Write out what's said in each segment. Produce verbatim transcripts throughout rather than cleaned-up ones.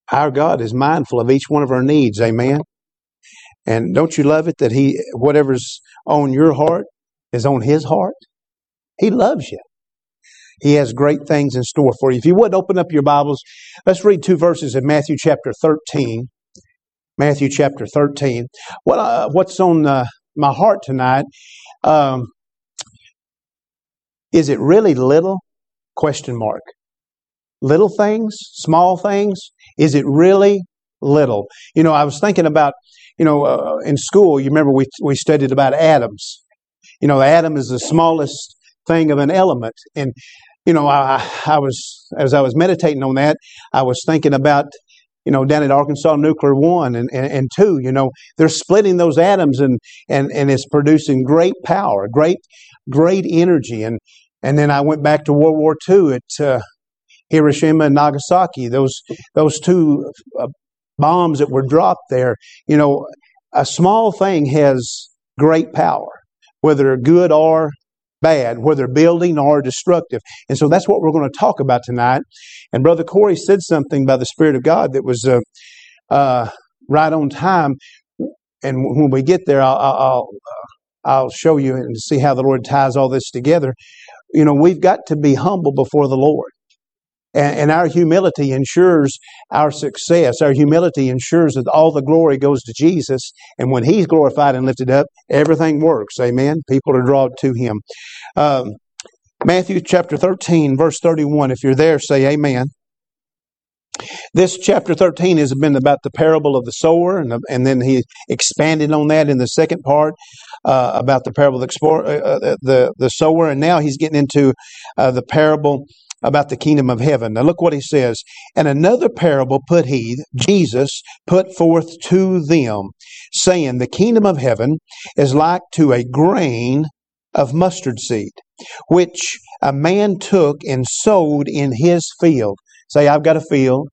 Our God is mindful of each one of our needs. Amen. And don't you love it that He, whatever's on your heart is on His heart? He loves you. He has great things in store for you. If you would open up your Bibles, let's read two verses in Matthew chapter thirteen. Matthew chapter thirteen. What uh, what's on uh, my heart tonight? Um, is it really little? Question mark. Little things, small things. Is it really little? You know, I was thinking about, you know, uh, in school. You remember we we studied about atoms. You know, the atom is the smallest thing of an element, and you know, I, I was, as I was meditating on that, I was thinking about, you know, down at Arkansas Nuclear One and, and, and Two, you know, they're splitting those atoms and, and, and it's producing great power, great, great energy. And, and then I went back to World War Two at uh, Hiroshima and Nagasaki, those, those two uh, bombs that were dropped there. You know, a small thing has great power, whether good or bad, whether building or destructive. And so that's what we're going to talk about tonight. And Brother Corey said something by the Spirit of God that was uh, uh, right on time. And when we get there, I'll, I'll, I'll show you and see how the Lord ties all this together. You know, we've got to be humble before the Lord. And, and our humility ensures our success. Our humility ensures that all the glory goes to Jesus. And when He's glorified and lifted up, everything works. Amen. People are drawn to Him. Um, Matthew chapter thirteen, verse thirty-one. If you're there, say amen. This chapter thirteen has been about the parable of the sower, and, and then he expanded on that in the second part uh, about the parable of the, uh, the, the sower. And now he's getting into uh, the parable about the kingdom of heaven. Now look what he says. And another parable put he, Jesus, put forth to them, saying, the kingdom of heaven is like to a grain of mustard seed, which a man took and sowed in his field. Say, I've got a field.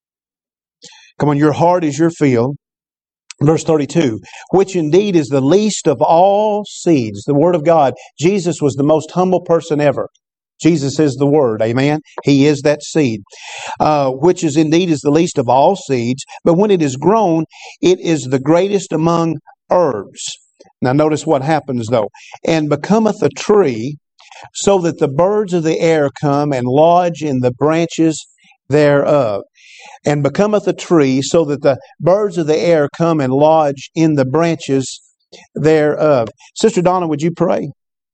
Come on, your heart is your field. Verse thirty-two, which indeed is the least of all seeds. The Word of God. Jesus was the most humble person ever. Jesus is the Word, amen? He is that seed, uh, which is indeed is the least of all seeds, but when it is grown, it is the greatest among herbs. Now notice what happens though. And becometh a tree, so that the birds of the air come and lodge in the branches thereof. And becometh a tree, so that the birds of the air come and lodge in the branches thereof. Sister Donna, would you pray?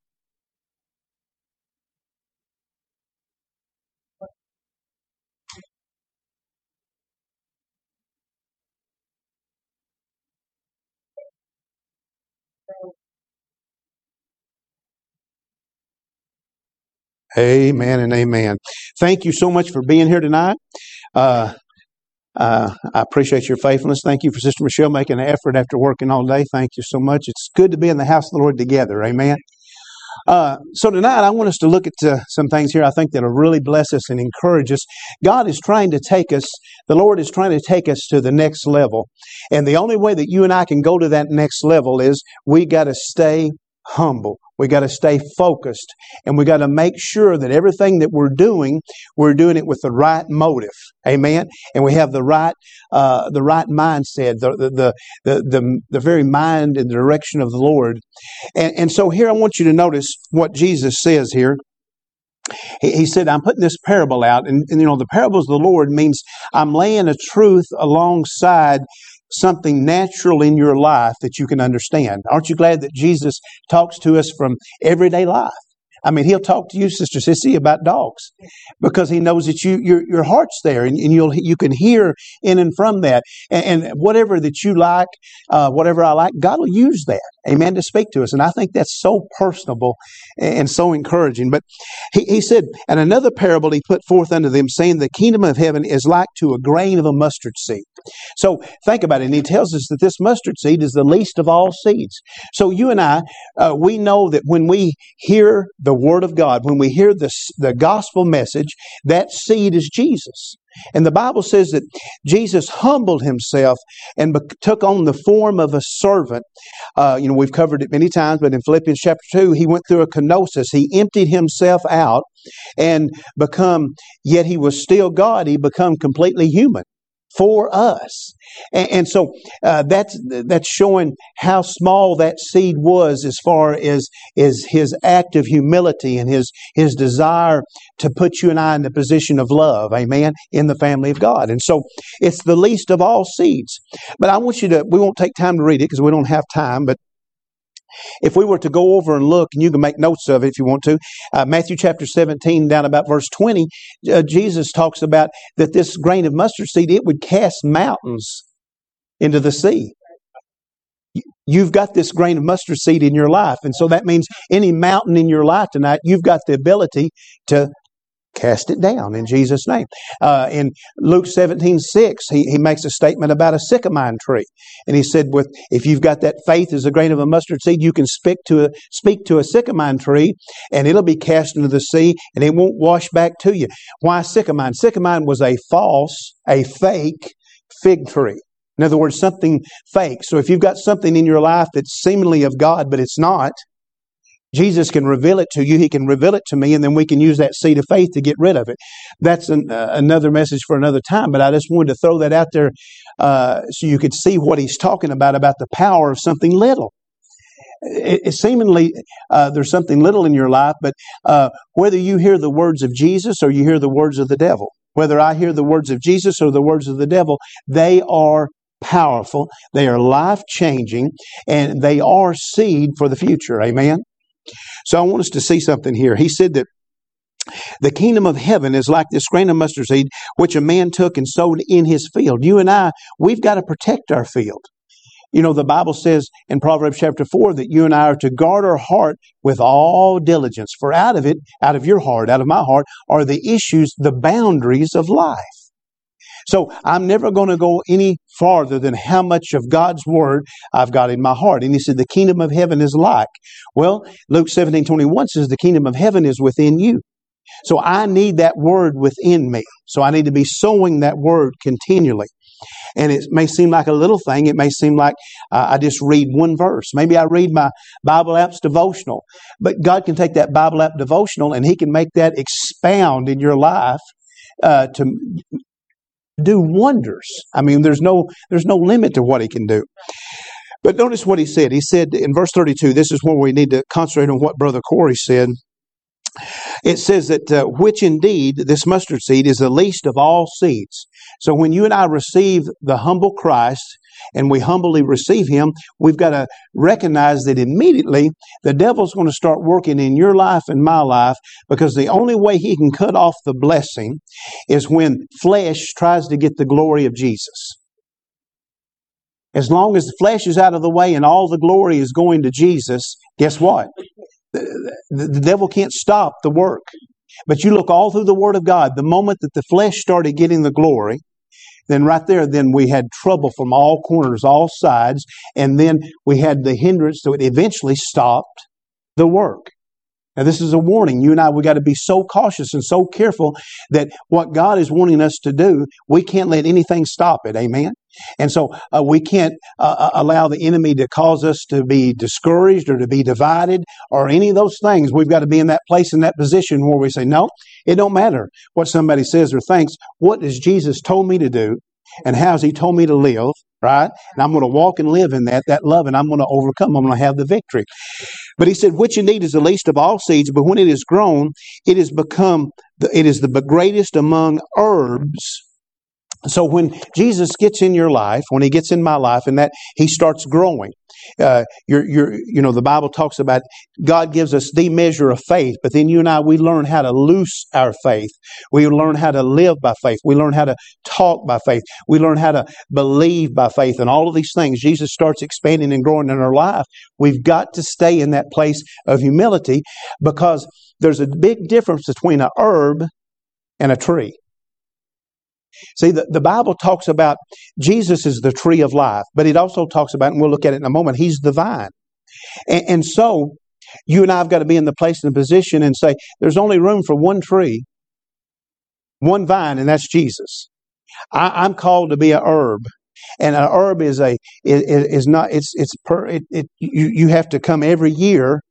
Amen and amen. Thank you so much for being here tonight. Uh, uh, I appreciate your faithfulness. Thank you for Sister Michelle making an effort after working all day. Thank you so much. It's good to be in the house of the Lord together. Amen. Uh, so tonight I want us to look at uh, some things here I think that will really bless us and encourage us. God is trying to take us, the Lord is trying to take us to the next level. And the only way that you and I can go to that next level is we got to stay humble. We got to stay focused, and we got to make sure that everything that we're doing, we're doing it with the right motive. Amen. And we have the right, uh, the right mindset, the the the the the, the very mind and direction of the Lord. And, and so here I want you to notice what Jesus says here. He, he said, "I'm putting this parable out, and, and you know the parables of the Lord means I'm laying a truth alongside something natural in your life that you can understand." Aren't you glad that Jesus talks to us from everyday life? I mean, He'll talk to you, Sister Sissy, about dogs because He knows that you your your heart's there, and, and you'll you can hear in and from that, and, and whatever that you like, uh, whatever I like, God will use that, amen, to speak to us. And I think that's so personable and so encouraging. But he, he said, and another parable He put forth unto them, saying, the kingdom of heaven is like to a grain of a mustard seed. So think about it. And He tells us that this mustard seed is the least of all seeds. So you and I, uh, we know that when we hear the Word of God, when we hear the, the gospel message, that seed is Jesus. And the Bible says that Jesus humbled Himself and be- took on the form of a servant. Uh, you know, we've covered it many times, but in Philippians chapter two, He went through a kenosis. He emptied Himself out and become, yet He was still God. He become completely human. for us. And, and so uh, that's that's showing how small that seed was as far as, as his act of humility and his, his desire to put you and I in the position of love, amen, in the family of God. And so it's the least of all seeds. But I want you to, we won't take time to read it because we don't have time, but if we were to go over and look, and you can make notes of it if you want to, uh, Matthew chapter seventeen, down about verse twenty, uh, Jesus talks about that this grain of mustard seed, it would cast mountains into the sea. You've got this grain of mustard seed in your life. And so that means any mountain in your life tonight, you've got the ability to cast it down in Jesus' name. Uh, in Luke seventeen six, he, he makes a statement about a sycamore tree. And he said, with if you've got that faith as a grain of a mustard seed, you can speak to a, speak to a sycamore tree, and it'll be cast into the sea, and it won't wash back to you. Why sycamore? Sycamore was a false, a fake fig tree. In other words, something fake. So if you've got something in your life that's seemingly of God, but it's not, Jesus can reveal it to you. He can reveal it to me, and then we can use that seed of faith to get rid of it. That's an, uh, another message for another time, but I just wanted to throw that out there uh, so you could see what he's talking about, about the power of something little. It, it seemingly, uh, there's something little in your life, but uh, whether you hear the words of Jesus or you hear the words of the devil, whether I hear the words of Jesus or the words of the devil, they are powerful, they are life-changing, and they are seed for the future. Amen? So I want us to see something here. He said that the kingdom of heaven is like this grain of mustard seed, which a man took and sowed in his field. You and I, we've got to protect our field. You know, the Bible says in Proverbs chapter four that you and I are to guard our heart with all diligence. For out of it, out of your heart, out of my heart, are the issues, the boundaries of life. So I'm never going to go any farther than how much of God's Word I've got in my heart. And he said, the kingdom of heaven is like. Well, Luke seventeen twenty-one says the kingdom of heaven is within you. So I need that Word within me. So I need to be sowing that Word continually. And it may seem like a little thing. It may seem like uh, I just read one verse. Maybe I read my Bible app's devotional. But God can take that Bible app devotional and He can make that expound in your life uh, to do wonders. I mean, there's no there's no limit to what He can do. But notice what He said. He said in verse thirty-two, this is where we need to concentrate on what Brother Corey said. It says that uh, which indeed, this mustard seed is the least of all seeds. So when you and I receive the humble Christ and we humbly receive Him, we've got to recognize that immediately the devil's going to start working in your life and my life, because the only way he can cut off the blessing is when flesh tries to get the glory of Jesus. As long as the flesh is out of the way and all the glory is going to Jesus, guess what? The, the, the devil can't stop the work. But you look all through the Word of God, the moment that the flesh started getting the glory, then right there, then we had trouble from all corners, all sides, and then we had the hindrance, so it eventually stopped the work. Now, this is a warning. You and I, we got to be so cautious and so careful that what God is wanting us to do, we can't let anything stop it. Amen? And so uh, we can't uh, allow the enemy to cause us to be discouraged or to be divided or any of those things. We've got to be in that place, in that position where we say, no, it don't matter what somebody says or thinks. What has Jesus told me to do? And how has He told me to live? Right? And I'm going to walk and live in that, that love, and I'm going to overcome. I'm going to have the victory. But He said, which indeed is the least of all seeds, but when it is grown, it has become, the, it is the greatest among herbs. So when Jesus gets in your life, when He gets in my life, and that He starts growing, uh, you're, you're, you know, the Bible talks about God gives us the measure of faith, but then you and I, we learn how to loose our faith. We learn how to live by faith. We learn how to talk by faith. We learn how to believe by faith, and all of these things. Jesus starts expanding and growing in our life. We've got to stay in that place of humility, because there's a big difference between a herb and a tree. See, the, the Bible talks about Jesus is the tree of life, but it also talks about, and we'll look at it in a moment, He's the vine. And, and so, you and I have got to be in the place and the position and say, there's only room for one tree, one vine, and that's Jesus. I, I'm called to be a herb. And an herb is a is, is not it's it's per it, it you you have to come every year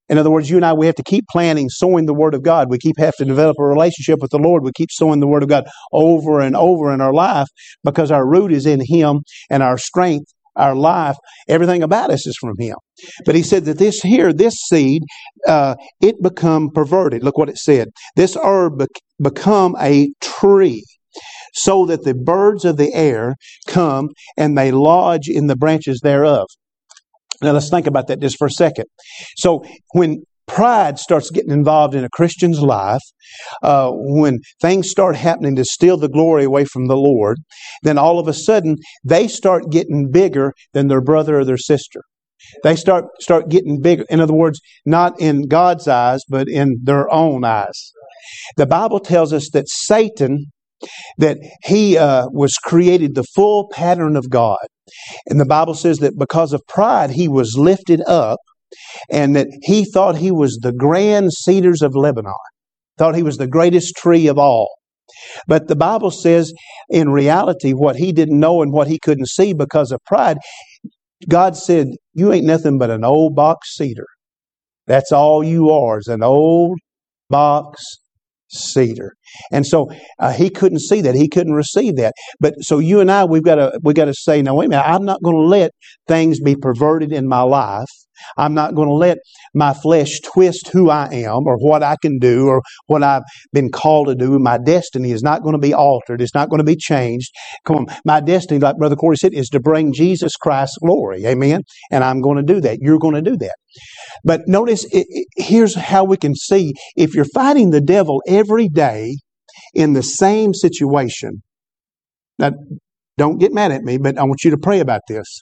In other words, you and I, we have to keep planting, sowing the Word of God. We keep have to develop a relationship with the Lord. We keep sowing the Word of God over and over in our life because our root is in Him and our strength, our life, everything about us is from Him. But He said that this here, this seed, uh, it become perverted. Look what it said. This herb bec- become a tree, so that the birds of the air come and they lodge in the branches thereof. Now let's think about that just for a second. So when pride starts getting involved in a Christian's life, uh, when things start happening to steal the glory away from the Lord, then all of a sudden they start getting bigger than their brother or their sister. They start start getting bigger. In other words, not in God's eyes, but in their own eyes. The Bible tells us that Satan, that he uh, was created the full pattern of God. And the Bible says that because of pride, he was lifted up, and that he thought he was the grand cedars of Lebanon, thought he was the greatest tree of all. But the Bible says, in reality, what he didn't know and what he couldn't see because of pride, God said, you ain't nothing but an old box cedar. That's all you are, is an old box cedar. And so uh, he couldn't see that. He couldn't receive that. But so you and I, we've got to we've got to say, no, wait a minute, I'm not going to let things be perverted in my life. I'm not going to let my flesh twist who I am or what I can do or what I've been called to do. My destiny is not going to be altered. It's not going to be changed. Come on. My destiny, like Brother Corey said, is to bring Jesus Christ glory. Amen. And I'm going to do that. You're going to do that. But notice, it, it, here's how we can see if you're fighting the devil every day in the same situation. Now, don't get mad at me, but I want you to pray about this.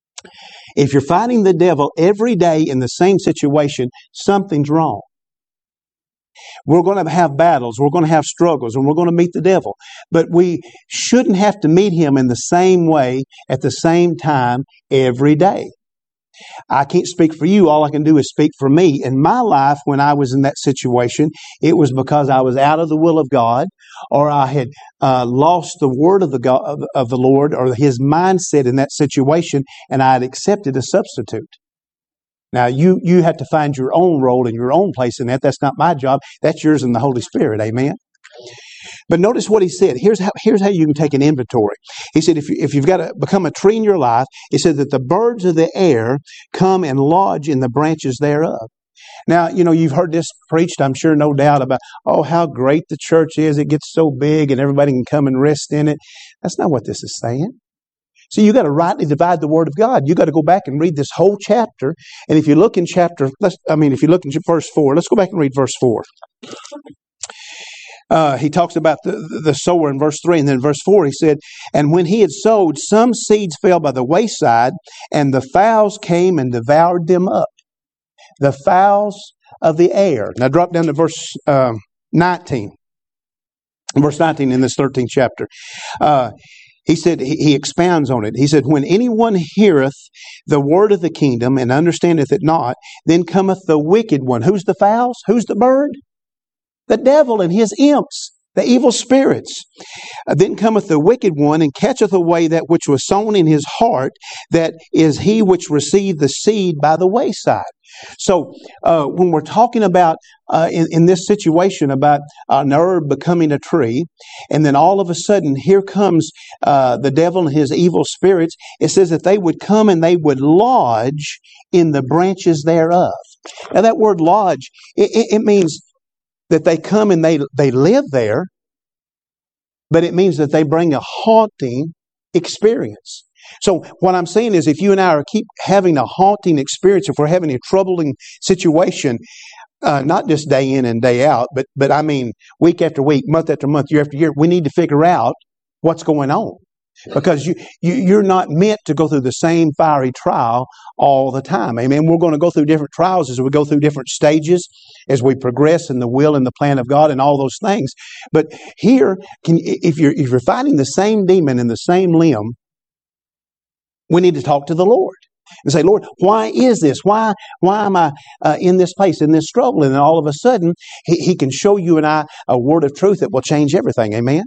If you're fighting the devil every day in the same situation, something's wrong. We're going to have battles, we're going to have struggles, and we're going to meet the devil. But we shouldn't have to meet him in the same way at the same time every day. I can't speak for you. All I can do is speak for me. In my life, when I was in that situation, it was because I was out of the will of God, or I had uh, lost the word of the God, of, of the Lord, or His mindset in that situation, and I had accepted a substitute. Now, you you have to find your own role and your own place in that. That's not my job. That's yours in the Holy Spirit. Amen. But notice what he said. Here's how, here's how you can take an inventory. He said, if, you, if you've got to become a tree in your life, he said that the birds of the air come and lodge in the branches thereof. Now, you know, you've heard this preached, I'm sure, no doubt, about, oh, how great the church is. It gets so big and everybody can come and rest in it. That's not what this is saying. So you got to rightly divide the Word of God. You got to go back and read this whole chapter. And if you look in chapter, let's, I mean, if you look in verse four, let's go back and read verse four. Uh, he talks about the, the sower in verse three, and then in verse four he said, and when he had sowed, some seeds fell by the wayside, and the fowls came and devoured them up. The fowls of the air. Now drop down to verse uh, nineteen. Verse nineteen in this thirteenth chapter. Uh, he said, he, he expounds on it. He said, when anyone heareth the word of the kingdom and understandeth it not, then cometh the wicked one. Who's the fowls? Who's the bird? The devil and his imps, the evil spirits. Uh, then cometh the wicked one and catcheth away that which was sown in his heart, that is he which received the seed by the wayside. So uh, when we're talking about, uh, in, in this situation, about an herb becoming a tree, and then all of a sudden here comes uh, the devil and his evil spirits, it says that they would come and they would lodge in the branches thereof. Now that word lodge, it, it, it means that they come and they, they live there, but it means that they bring a haunting experience. So what I'm saying is, if you and I are keep having a haunting experience, if we're having a troubling situation, uh, not just day in and day out, but but I mean week after week, month after month, year after year, we need to figure out what's going on. Because you, you, you're not meant to go through the same fiery trial all the time. Amen. We're going to go through different trials as we go through different stages, as we progress in the will and the plan of God and all those things. But here, can, if you're if you're fighting the same demon in the same limb, we need to talk to the Lord and say, Lord, why is this? Why why am I uh, in this place, in this struggle? And then all of a sudden, he, he can show you and I a word of truth that will change everything. Amen.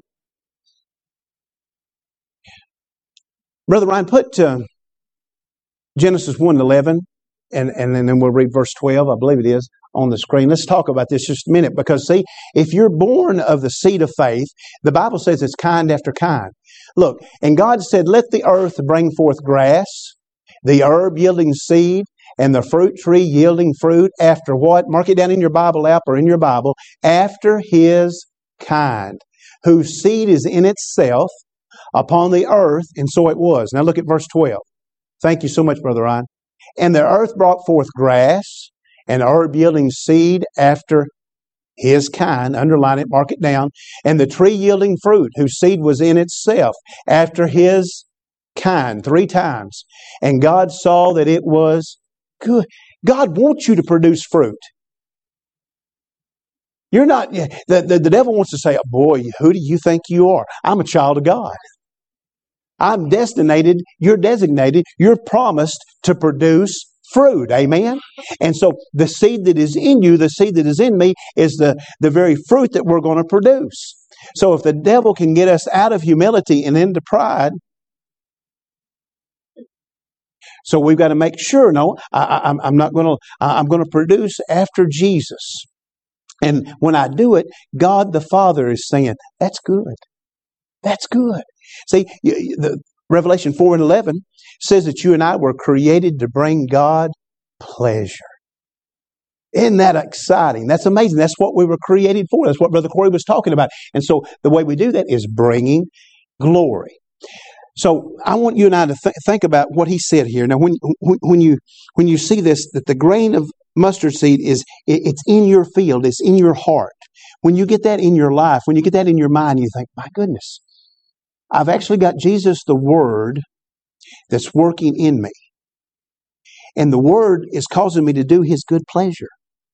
Brother Ryan, put uh, Genesis one eleven and, and then we'll read verse twelve, I believe it is, on the screen. Let's talk about this just a minute, because see, if you're born of the seed of faith, the Bible says it's kind after kind. Look, and God said, let the earth bring forth grass, the herb yielding seed, and the fruit tree yielding fruit after what? Mark it down in your Bible app or in your Bible. After his kind, whose seed is in itself upon the earth, and so it was. Now look at verse twelve. Thank you so much, Brother Ryan. And the earth brought forth grass, and herb yielding seed after his kind, underline it, mark it down, and the tree yielding fruit, whose seed was in itself after his kind, three times. And God saw that it was good. God wants you to produce fruit. You're not, the, the, the devil wants to say, boy, who do you think you are? I'm a child of God. I'm designated, you're designated, you're promised to produce fruit. Amen? And so the seed that is in you, the seed that is in me, is the, the very fruit that we're going to produce. So if the devil can get us out of humility and into pride, so we've got to make sure, no, I, I'm, I'm not going to, I'm going to produce after Jesus. And when I do it, God the Father is saying, that's good. That's good. See, the Revelation four and eleven says that you and I were created to bring God pleasure. Isn't that exciting? That's amazing. That's what we were created for. That's what Brother Corey was talking about. And so the way we do that is bringing glory. So I want you and I to th- think about what he said here. Now, when when you when you see this, that the grain of mustard seed is it, it's in your field, it's in your heart. When you get that in your life, when you get that in your mind, you think, my goodness, I've actually got Jesus, the Word, that's working in me. And the Word is causing me to do His good pleasure.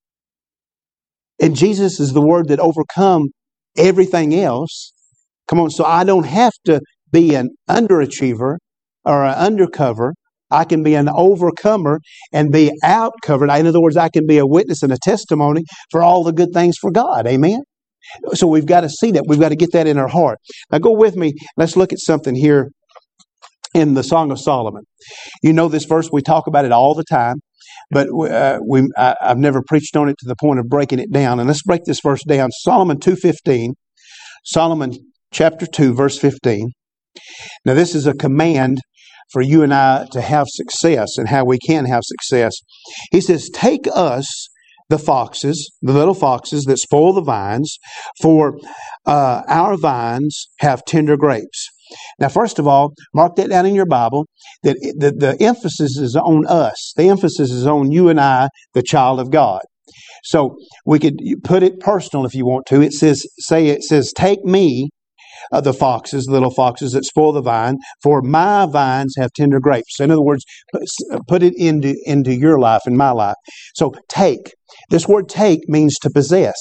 And Jesus is the Word that overcome everything else. Come on, so I don't have to be an underachiever or an undercover. I can be an overcomer and be outcovered. In other words, I can be a witness and a testimony for all the good things for God. Amen? So we've got to see that. We've got to get that in our heart. Now go with me. Let's look at something here in the Song of Solomon. You know this verse. We talk about it all the time. But uh, we, I, I've never preached on it to the point of breaking it down. And let's break this verse down. Solomon two fifteen. Solomon chapter two, verse fifteen. Now this is a command for you and I to have success and how we can have success. He says, take us, the foxes, the little foxes that spoil the vines, for uh, our vines have tender grapes. Now, first of all, mark that down in your Bible, that the, the emphasis is on us. The emphasis is on you and I, the child of God. So we could put it personal if you want to. It says, say it says, take me, Uh, the foxes, little foxes that spoil the vine, for my vines have tender grapes. In other words, put, put it into, into your life and my life. So take. This word take means to possess.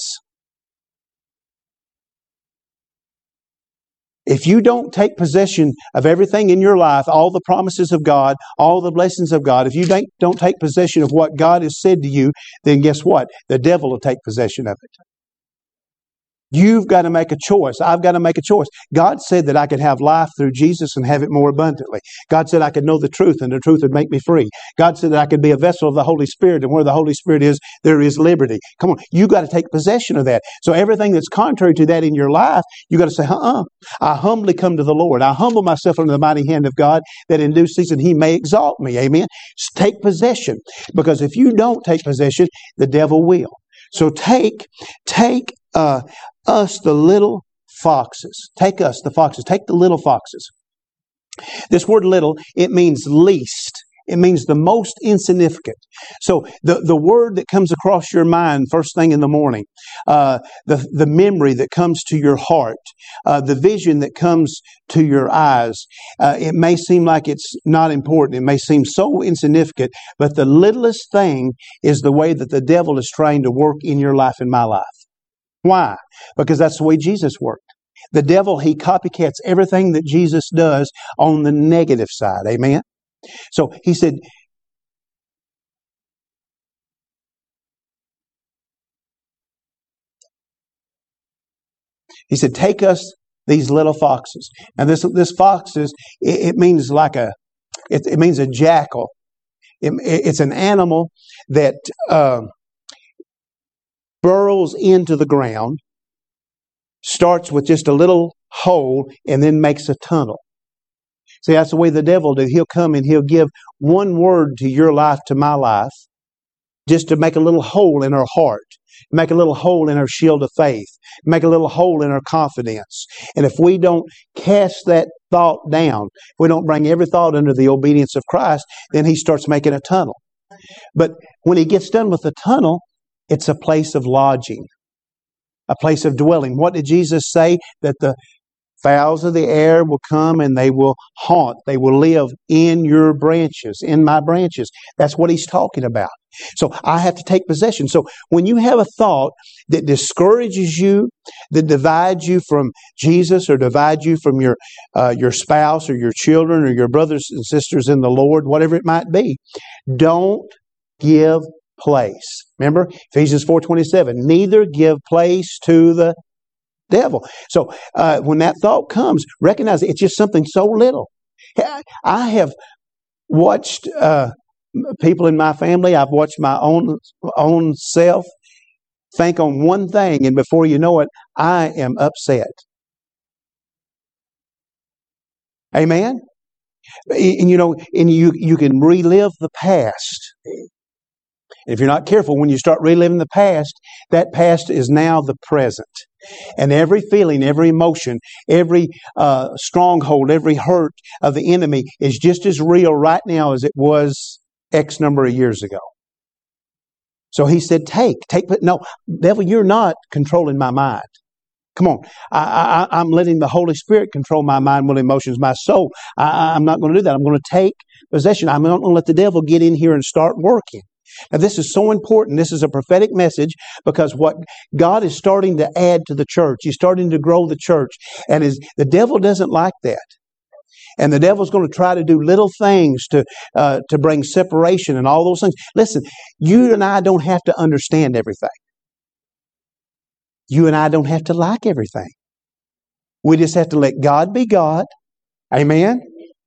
If you don't take possession of everything in your life, all the promises of God, all the blessings of God, if you don't, don't take possession of what God has said to you, then guess what? The devil will take possession of it. You've got to make a choice. I've got to make a choice. God said that I could have life through Jesus and have it more abundantly. God said I could know the truth and the truth would make me free. God said that I could be a vessel of the Holy Spirit, and where the Holy Spirit is, there is liberty. Come on, you've got to take possession of that. So everything that's contrary to that in your life, you've got to say, uh-uh. I humbly come to the Lord. I humble myself under the mighty hand of God, that in due season He may exalt me. Amen. Take possession. Because if you don't take possession, the devil will. So take, take, uh, us, the little foxes. Take us, the foxes. Take the little foxes. This word little, it means least. It means the most insignificant. So the, the word that comes across your mind first thing in the morning, uh, the, the memory that comes to your heart, uh, the vision that comes to your eyes, uh, it may seem like it's not important. It may seem so insignificant, but the littlest thing is the way that the devil is trying to work in your life and my life. Why? Because that's the way Jesus worked. The devil, he copycats everything that Jesus does on the negative side. Amen? So he said, he said, take us these little foxes. Now this, this foxes, it, it means like a, it, it means a jackal. It, it's an animal that uh, burrows into the ground, starts with just a little hole, and then makes a tunnel. See, that's the way the devil do. He'll come and he'll give one word to your life, to my life, just to make a little hole in our heart, make a little hole in our shield of faith, make a little hole in our confidence. And if we don't cast that thought down, if we don't bring every thought under the obedience of Christ, then he starts making a tunnel. But when he gets done with the tunnel, it's a place of lodging, a place of dwelling. What did Jesus say? That the fowls of the air will come and they will haunt. They will live in your branches, in my branches. That's what he's talking about. So I have to take possession. So when you have a thought that discourages you, that divides you from Jesus, or divides you from your uh, your spouse or your children or your brothers and sisters in the Lord, whatever it might be, don't give place. Remember Ephesians four twenty-seven. Neither give place to the devil. So uh, when that thought comes, recognize it's just something so little. I have watched uh, people in my family, I've watched my own own self think on one thing, and before you know it, I am upset. Amen? And you know, and you, you can relive the past. If you're not careful, when you start reliving the past, that past is now the present. And every feeling, every emotion, every uh, stronghold, every hurt of the enemy is just as real right now as it was X number of years ago. So he said, take, take, but no, devil, you're not controlling my mind. Come on. I, I, I'm letting the Holy Spirit control my mind, will, emotions, my soul. I, I'm not going to do that. I'm going to take possession. I'm not going to let the devil get in here and start working. Now, this is so important. This is a prophetic message, because what God is starting to add to the church, He's starting to grow the church. And is, the devil doesn't like that. And the devil's going to try to do little things to uh, to bring separation and all those things. Listen, you and I don't have to understand everything. You and I don't have to like everything. We just have to let God be God. Amen?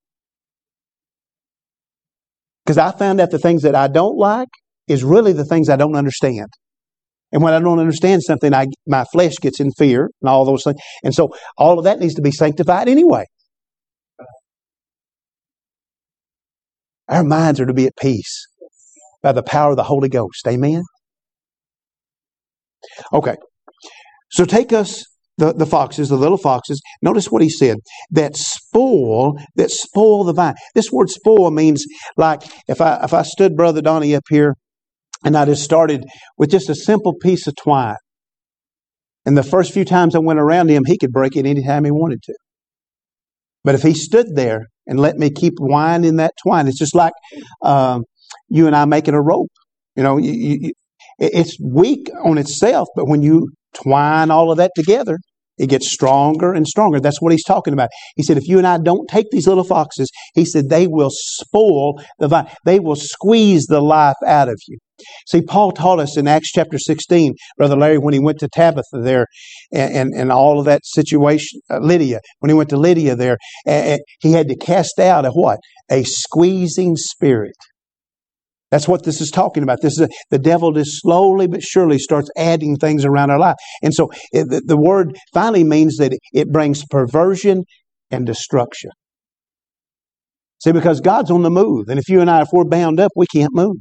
Because I found out the things that I don't like is really the things I don't understand. And when I don't understand something, I my flesh gets in fear and all those things. And so all of that needs to be sanctified anyway. Our minds are to be at peace by the power of the Holy Ghost. Amen? Okay. So take us, the, the foxes, the little foxes. Notice what he said. That spoil, that spoil the vine. This word spoil means, like, if I if I stood Brother Donnie up here and I just started with just a simple piece of twine. And the first few times I went around him, he could break it anytime he wanted to. But if he stood there and let me keep winding that twine, it's just like um, you and I making a rope. You know, you, you, it's weak on itself, but when you twine all of that together, it gets stronger and stronger. That's what he's talking about. He said, if you and I don't take these little foxes, he said, they will spoil the vine. They will squeeze the life out of you. See, Paul taught us in Acts chapter sixteen, Brother Larry, when he went to Tabitha there and, and, and all of that situation, uh, Lydia, when he went to Lydia there, uh, he had to cast out a what? A squeezing spirit. That's what this is talking about. This is a, the devil just slowly but surely starts adding things around our life. And so it, the, the word finally means that it, it brings perversion and destruction. See, because God's on the move. And if you and I, if we're bound up, we can't move.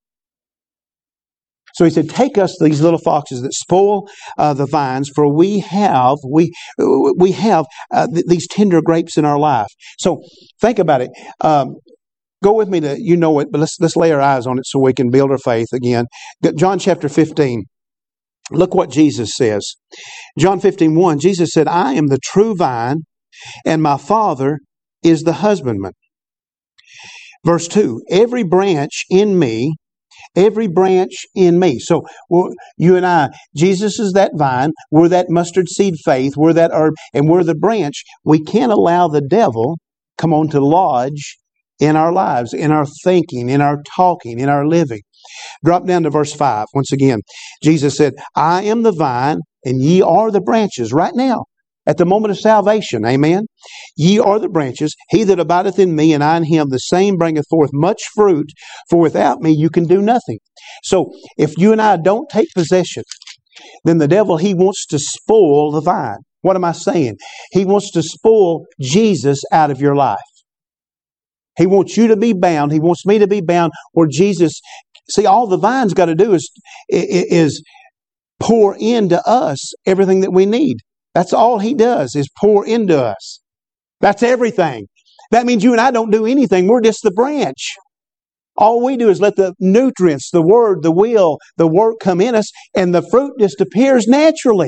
So he said, take us these little foxes that spoil uh, the vines, for we have we we have uh, th- these tender grapes in our life. So think about it. Um, Go with me to, you know it, but let's, let's lay our eyes on it so we can build our faith again. John chapter fifteen. Look what Jesus says. John fifteen one, Jesus said, I am the true vine, and my Father is the husbandman. Verse two, every branch in me, every branch in me. So well, you and I, Jesus is that vine, we're that mustard seed faith, we're that herb, and we're the branch. We can't allow the devil come on to lodge in our lives, in our thinking, in our talking, in our living. Drop down to verse five. Once again, Jesus said, I am the vine, and ye are the branches. Right now, At the moment of salvation, amen? Ye are the branches, he that abideth in me, and I in him, the same bringeth forth much fruit, for without me you can do nothing. So, if you and I don't take possession, then the devil, he wants to spoil the vine. What am I saying? He wants to spoil Jesus out of your life. He wants you to be bound. He wants me to be bound where Jesus, see, all the vine's got to do is, is pour into us everything that we need. That's all he does, is pour into us. That's everything. That means you and I don't do anything. We're just the branch. All we do is let the nutrients, the Word, the will, the work come in us, and the fruit just appears naturally.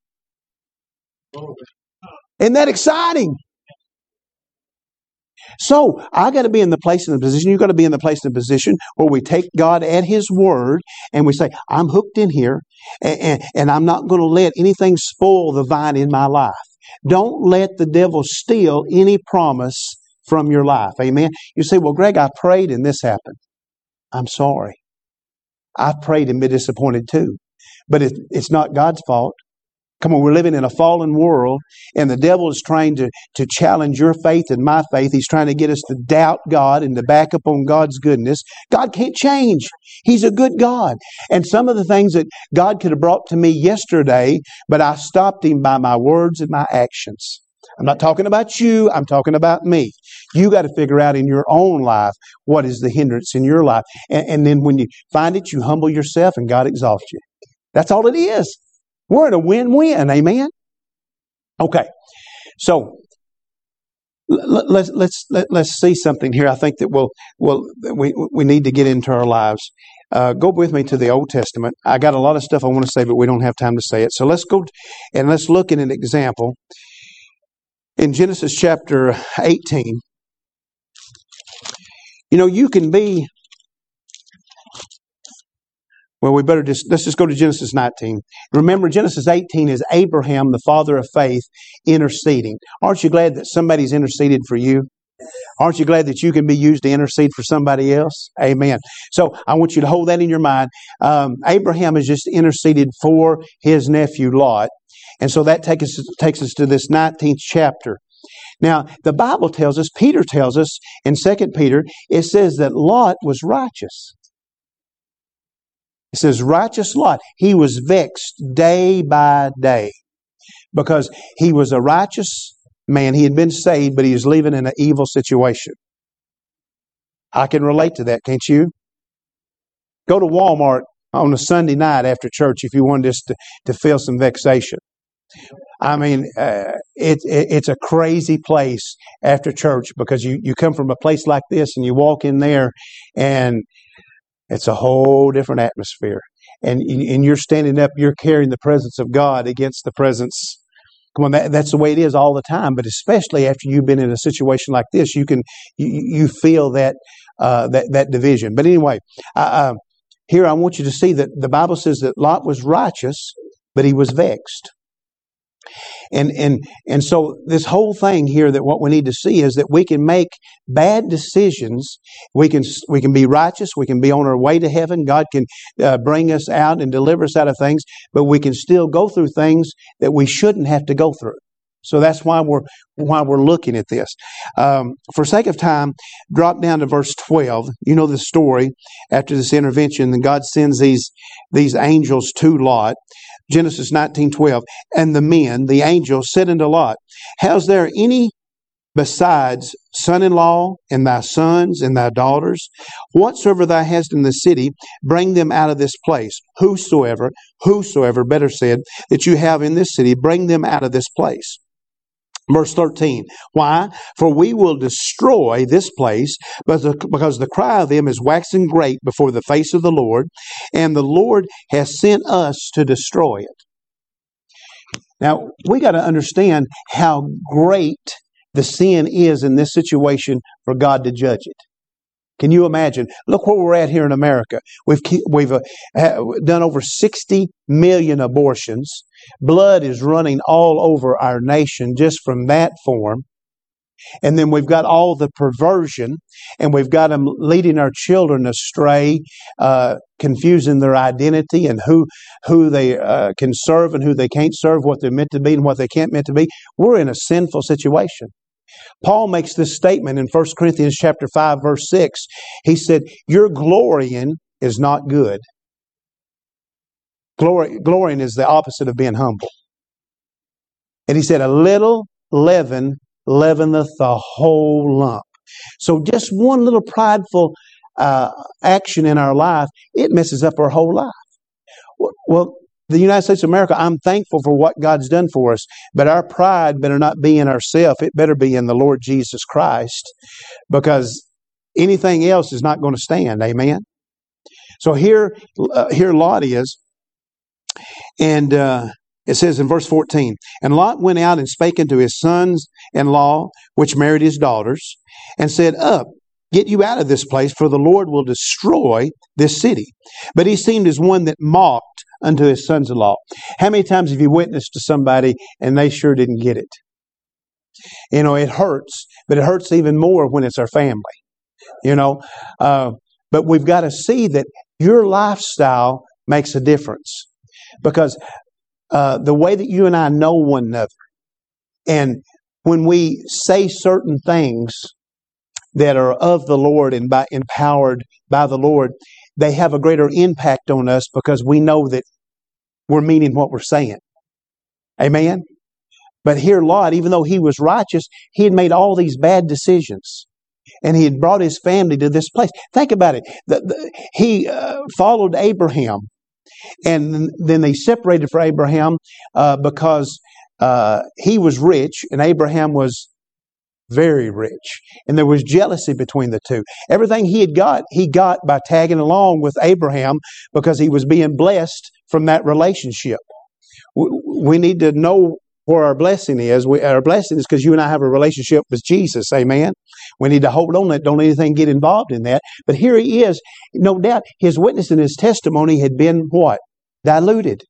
Isn't that exciting? So, I got to be in the place and the position, you've got to be in the place and the position where we take God at His Word and we say, I'm hooked in here and, and, and I'm not going to let anything spoil the vine in my life. Don't let the devil steal any promise from your life. Amen? You say, well, Greg, I prayed and this happened. I'm sorry. I prayed and been disappointed too. But it, it's not God's fault. Come on, we're living in a fallen world, and the devil is trying to, to challenge your faith and my faith. He's trying to get us to doubt God and to back up on God's goodness. God can't change. He's a good God. And some of the things that God could have brought to me yesterday, but I stopped Him by my words and my actions. I'm not talking about you. I'm talking about me. You got to figure out in your own life what is the hindrance in your life. And, and then when you find it, you humble yourself and God exalts you. That's all it is. We're in a win-win, amen? Okay, so let, let's let's let, let's see something here. I think that we'll, we'll we we need to get into our lives. Uh, go with me to the Old Testament. I got a lot of stuff I want to say, but we don't have time to say it. So let's go and let's look at an example in Genesis chapter eighteen. You know, you can be. Well, we better just, let's just go to Genesis nineteen. Remember, Genesis eighteen is Abraham, the father of faith, interceding. Aren't you glad that somebody's interceded for you? Aren't you glad that you can be used to intercede for somebody else? Amen. So I want you to hold that in your mind. Um, Abraham has just interceded for his nephew Lot. And so that take us, takes us to this nineteenth chapter. Now, the Bible tells us, Peter tells us in Second Peter, it says that Lot was righteous. It says, righteous Lot. He was vexed day by day because he was a righteous man. He had been saved, but he was living in an evil situation. I can relate to that, can't you? Go to Walmart on a Sunday night after church if you want just to, to feel some vexation. I mean, uh, it, it, it's a crazy place after church because you, you come from a place like this and you walk in there and it's a whole different atmosphere. And, and you're standing up, you're carrying the presence of God against the presence. Come on, that, that's the way it is all the time. But especially after you've been in a situation like this, you can you, you feel that uh, that that division. But anyway, uh, here I want you to see that the Bible says that Lot was righteous, but he was vexed. And and and so this whole thing here, that what we need to see is that we can make bad decisions. We can we can be righteous. We can be on our way to heaven. God can uh, bring us out and deliver us out of things, but we can still go through things that we shouldn't have to go through. So that's why we're why we're looking at this. Um, for sake of time, drop down to verse twelve. You know the story. After this intervention, then God sends these these angels to Lot. Genesis nineteen twelve. And the men, the angels, said unto Lot, how's there any besides son-in-law and thy sons and thy daughters? Whatsoever thou hast in the city, bring them out of this place. Whosoever, whosoever, better said, that you have in this city, bring them out of this place. Verse thirteen, why? For we will destroy this place, because the cry of them is waxing great before the face of the Lord, and the Lord has sent us to destroy it. Now, we got to understand how great the sin is in this situation for God to judge it. Can you imagine? Look where we're at here in America. We've we've uh, done over sixty million abortions. Blood is running all over our nation just from that form. And then we've got all the perversion, and we've got them leading our children astray, uh, confusing their identity and who who they uh, can serve and who they can't serve, what they're meant to be and what they can't meant to be. We're in a sinful situation. Paul makes this statement in First Corinthians chapter five, verse six. He said, "Your glorying is not good." Glory, glorying is the opposite of being humble. And he said, "A little leaven leaveneth the whole lump." So just one little prideful uh, action in our life, it messes up our whole life. Well, the United States of America, I'm thankful for what God's done for us, but our pride better not be in ourselves. It better be in the Lord Jesus Christ, because anything else is not going to stand. Amen? So here, uh, here Lot is, and uh, it says in verse fourteen, "And Lot went out and spake unto his sons-in-law, which married his daughters, and said, Up, get you out of this place, for the Lord will destroy this city. But he seemed as one that mocked unto his sons-in-law." How many times have you witnessed to somebody and they sure didn't get it? You know, it hurts, but it hurts even more when it's our family. You know, uh, but we've got to see that your lifestyle makes a difference, because uh, the way that you and I know one another, and when we say certain things that are of the Lord and by, empowered by the Lord, they have a greater impact on us because we know that we're meaning what we're saying. Amen? But here Lot, even though he was righteous, he had made all these bad decisions. And he had brought his family to this place. Think about it. The, the, he uh, followed Abraham. And then they separated from Abraham uh, because uh, he was rich and Abraham was very rich. And there was jealousy between the two. Everything he had got, he got by tagging along with Abraham because he was being blessed from that relationship. We need to know where our blessing is. We, our blessing is because you and I have a relationship with Jesus. Amen. We need to hold on to that. Don't let anything get involved in that. But here he is. No doubt his witness and his testimony had been what? Diluted.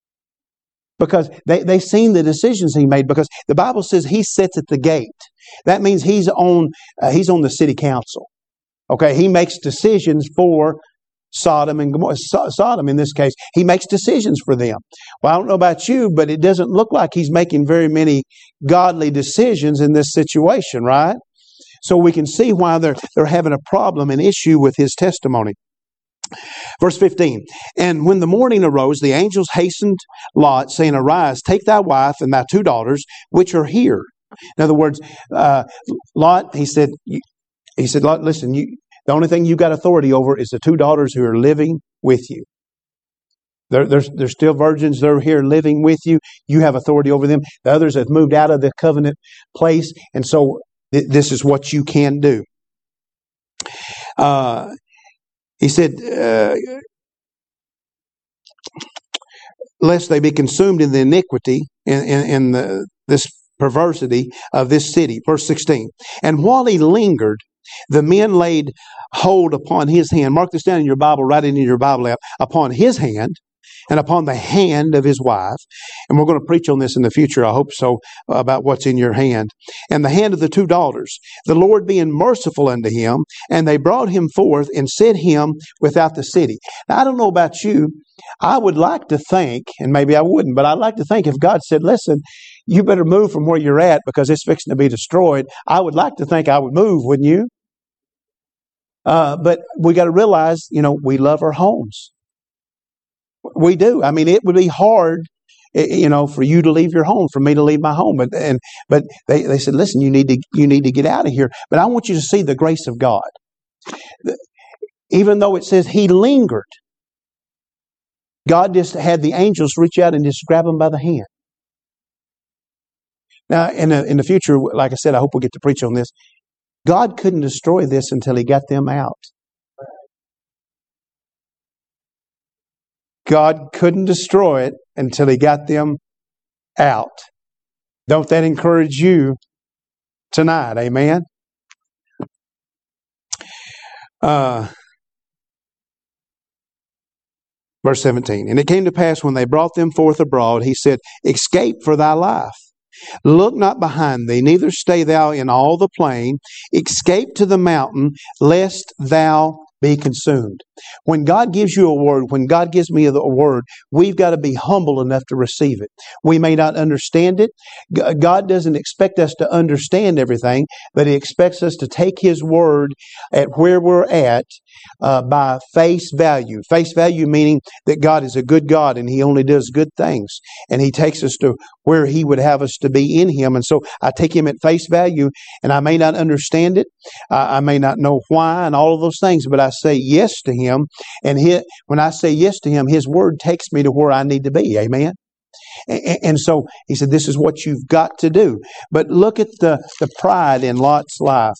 Because they, they seen the decisions he made. Because the Bible says he sits at the gate. That means he's on, uh, he's on the city council. Okay. He makes decisions for Sodom and Gomorrah. So, Sodom in this case, he makes decisions for them. Well, I don't know about you, but it doesn't look like he's making very many godly decisions in this situation, right? So we can see why they're, they're having a problem, an issue with his testimony. Verse fifteen, "And when the morning arose, the angels hastened Lot, saying, Arise, take thy wife and thy two daughters, which are here." In other words, uh, Lot, he said, he said, Lot, listen, you, the only thing you got authority over is the two daughters who are living with you. They're, they're, they're still virgins. They're here living with you. You have authority over them. The others have moved out of the covenant place. And so th- this is what you can do. Uh, he said, uh, lest they be consumed in the iniquity, in, in, in the, this perversity of this city. Verse sixteen, "And while he lingered, the men laid hold upon his hand." Mark this down in your Bible, write it in your Bible app. "Upon his hand and upon the hand of his wife." And we're going to preach on this in the future, I hope so, about what's in your hand. "And the hand of the two daughters, the Lord being merciful unto him. And they brought him forth and set him without the city." Now, I don't know about you. I would like to think, and maybe I wouldn't, but I'd like to think if God said, listen, you better move from where you're at because it's fixing to be destroyed, I would like to think I would move, wouldn't you? Uh, but we got to realize, you know, we love our homes. We do. I mean, it would be hard, you know, for you to leave your home, for me to leave my home. But and but they, they said, listen, you need to you need to get out of here. But I want you to see the grace of God. Even though it says he lingered, God just had the angels reach out and just grab him by the hand. Now, in the, in the future, like I said, I hope we'll get to preach on this. God couldn't destroy this until he got them out. God couldn't destroy it until he got them out. Don't that encourage you tonight? Amen? Uh, verse seventeen. "And it came to pass when they brought them forth abroad, he said, Escape for thy life. Look not behind thee, neither stay thou in all the plain. Escape to the mountain, lest thou be consumed. When God gives you a word, when God gives me a word, we've got to be humble enough to receive it. We may not understand it. God doesn't expect us to understand everything, but He expects us to take His word at where we're at uh, by face value. Face value meaning that God is a good God and He only does good things. And He takes us to where He would have us to be in Him. And so I take Him at face value, and I may not understand it. I, I may not know why and all of those things, but I say yes to Him. And he, when I say yes to Him, His word takes me to where I need to be. Amen? And, and so He said, this is what you've got to do. But look at the, the pride in Lot's life.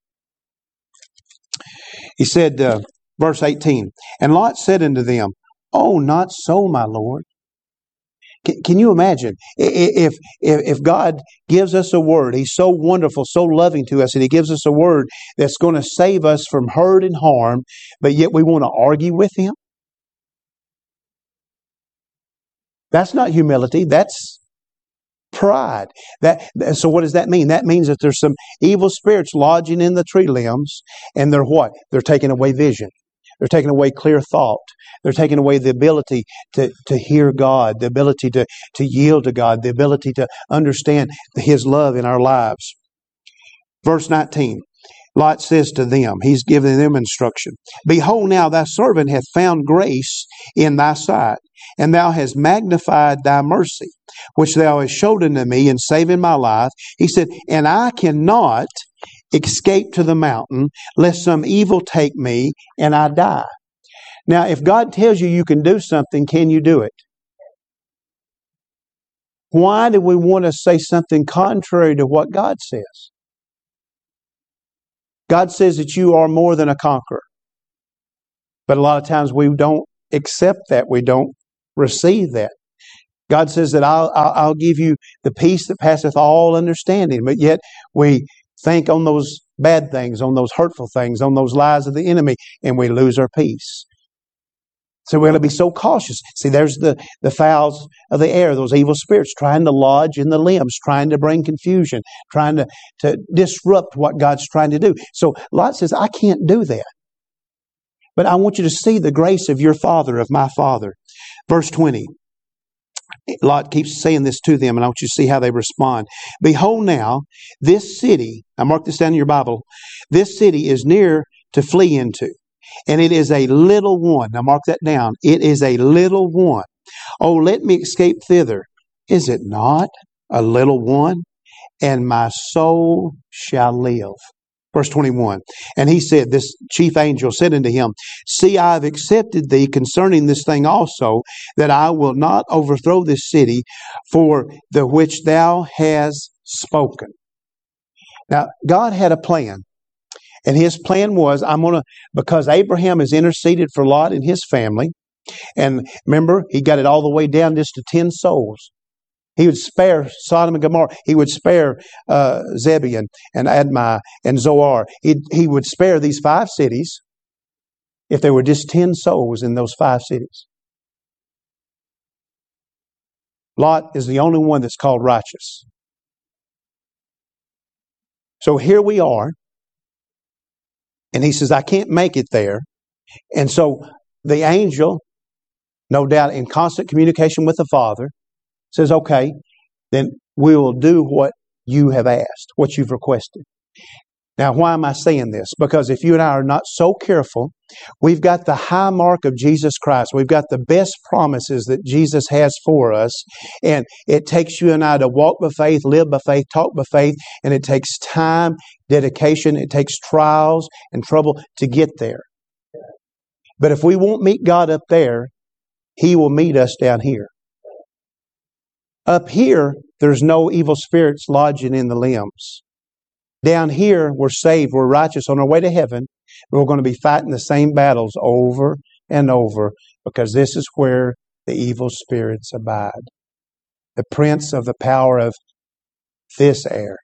He said, uh, verse eighteen, and Lot said unto them, Oh, not so, my Lord. Can, can you imagine if, if if God gives us a word, He's so wonderful, so loving to us, and He gives us a word that's going to save us from hurt and harm, but yet we want to argue with Him? That's not humility. That's pride. That so what does that mean? That means that there's some evil spirits lodging in the tree limbs, and they're what? They're taking away vision. They're taking away clear thought. They're taking away the ability to, to hear God, the ability to, to yield to God, the ability to understand His love in our lives. Verse nineteen, Lot says to them, he's giving them instruction. Behold, now thy servant hath found grace in thy sight, and thou hast magnified thy mercy, which thou hast showed unto me in saving my life. He said, and I cannot escape to the mountain, lest some evil take me and I die. Now, if God tells you you can do something, can you do it? Why do we want to say something contrary to what God says? God says that you are more than a conqueror. But a lot of times we don't accept that. We don't receive that. God says that I'll, I'll, I'll give you the peace that passeth all understanding. But yet we think on those bad things, on those hurtful things, on those lies of the enemy, and we lose our peace. So we're going to be so cautious. See, there's the, the fowls of the air, those evil spirits trying to lodge in the limbs, trying to bring confusion, trying to, to disrupt what God's trying to do. So Lot says, I can't do that. But I want you to see the grace of your father, of my father. Verse twenty. Lot keeps saying this to them, and I want you to see how they respond. Behold now, this city, I mark this down in your Bible, this city is near to flee into, and it is a little one. Now mark that down. It is a little one. Oh, let me escape thither. Is it not a little one? And my soul shall live. Verse twenty-one, and he said, this chief angel said unto him, See, I have accepted thee concerning this thing also, that I will not overthrow this city for the which thou hast spoken. Now, God had a plan, and His plan was, I'm going to, because Abraham has interceded for Lot and his family, and remember, he got it all the way down just to ten souls. He would spare Sodom and Gomorrah. He would spare uh, Zebulun and Admah and Zoar. He, he would spare these five cities if there were just ten souls in those five cities. Lot is the only one that's called righteous. So here we are. And he says, I can't make it there. And so the angel, no doubt in constant communication with the Father, says, okay, then we will do what you have asked, what you've requested. Now, why am I saying this? Because if you and I are not so careful, we've got the high mark of Jesus Christ. We've got the best promises that Jesus has for us. And it takes you and I to walk by faith, live by faith, talk by faith. And it takes time, dedication. It takes trials and trouble to get there. But if we won't meet God up there, He will meet us down here. Up here, there's no evil spirits lodging in the limbs. Down here, we're saved, we're righteous on our way to heaven. We're going to be fighting the same battles over and over because this is where the evil spirits abide. The prince of the power of this air.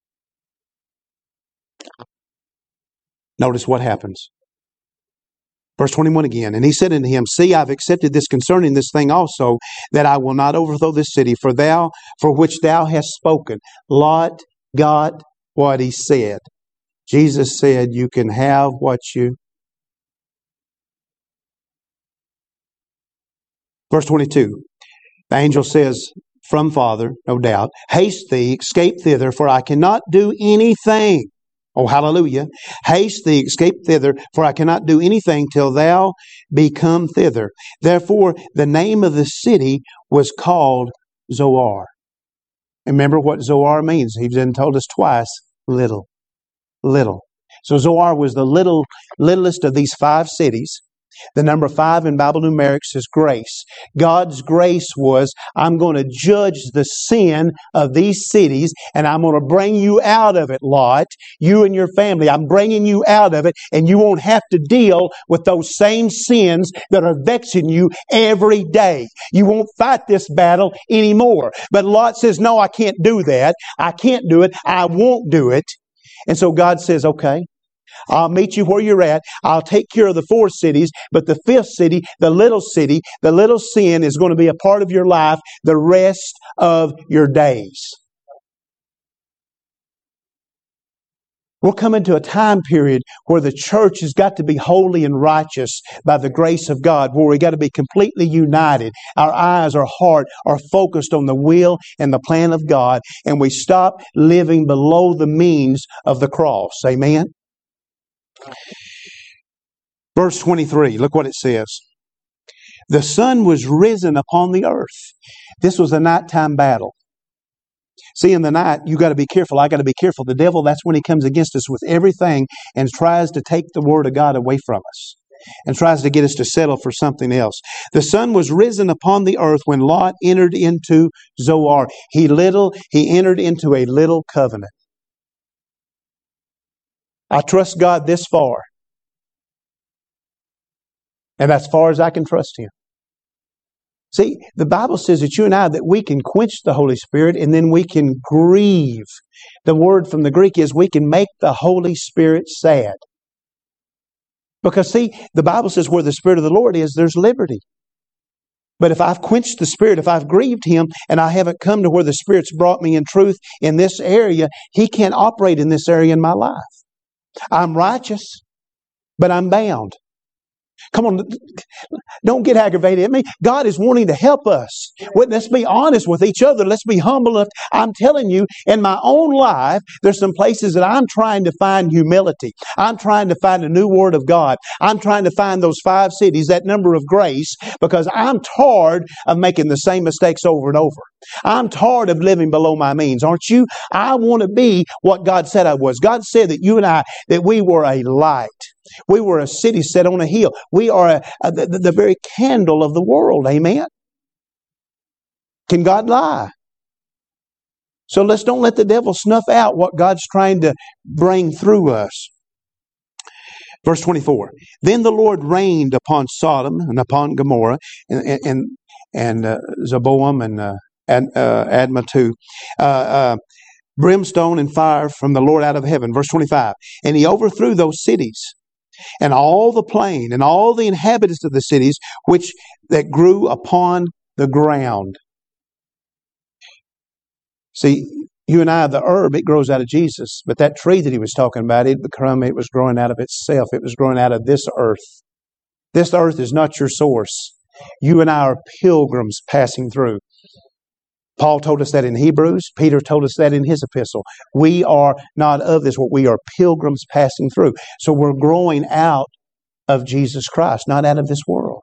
Notice what happens. Verse twenty-one again. And he said unto him, See, I've accepted this concerning this thing also, that I will not overthrow this city, for thou, for which thou hast spoken. Lot got what he said. Jesus said, you can have what you... Verse twenty-two. The angel says, from Father, no doubt, Haste thee, escape thither, for I cannot do anything. Oh, hallelujah. Haste thee, escape thither, for I cannot do anything till thou be come thither. Therefore, the name of the city was called Zoar. And remember what Zoar means. He's been told us twice, little. Little. So Zoar was the little, littlest of these five cities. The number five in Bible numerics is grace. God's grace was, I'm going to judge the sin of these cities, and I'm going to bring you out of it, Lot. You and your family, I'm bringing you out of it, and you won't have to deal with those same sins that are vexing you every day. You won't fight this battle anymore. But Lot says, no, I can't do that. I can't do it. I won't do it. And so God says, okay, I'll meet you where you're at. I'll take care of the four cities, but the fifth city, the little city, the little sin is going to be a part of your life the rest of your days. We're coming to a time period where the church has got to be holy and righteous by the grace of God, where we got to be completely united. Our eyes, our heart are focused on the will and the plan of God, and we stop living below the means of the cross. Amen? Verse twenty-three, look what it says. The sun was risen upon the earth. This was a nighttime battle. See, in the night, you got to be careful. I got to be careful. The devil, that's when he comes against us with everything and tries to take the Word of God away from us and tries to get us to settle for something else. The sun was risen upon the earth when Lot entered into Zoar. He little, he entered into a little covenant. I trust God this far. And that's as far as I can trust Him. See, the Bible says that you and I, that we can quench the Holy Spirit and then we can grieve. The word from the Greek is we can make the Holy Spirit sad. Because see, the Bible says where the Spirit of the Lord is, there's liberty. But if I've quenched the Spirit, if I've grieved Him, and I haven't come to where the Spirit's brought me in truth in this area, He can't operate in this area in my life. I'm righteous, but I'm bound. Come on, don't get aggravated at me. God is wanting to help us. Let's be honest with each other. Let's be humble enough. I'm telling you, in my own life, there's some places that I'm trying to find humility. I'm trying to find a new Word of God. I'm trying to find those five cities, that number of grace, because I'm tired of making the same mistakes over and over. I'm tired of living below my means, aren't you? I want to be what God said I was. God said that you and I, that we were a light. We were a city set on a hill. We are a, a, the, the very candle of the world. Amen? Can God lie? So let's don't let the devil snuff out what God's trying to bring through us. Verse twenty-four. Then the Lord rained upon Sodom and upon Gomorrah and, and, and uh, Zeboam and uh, Ad, uh, Admah too. Uh, uh, brimstone and fire from the Lord out of heaven. Verse twenty-five. And He overthrew those cities, and all the plain, and all the inhabitants of the cities, which that grew upon the ground. See, you and I, the herb, it grows out of Jesus. But that tree that He was talking about, it, it was growing out of itself. It was growing out of this earth. This earth is not your source. You and I are pilgrims passing through. Paul told us that in Hebrews. Peter told us that in his epistle. We are not of this world. We are pilgrims passing through. So we're growing out of Jesus Christ, not out of this world.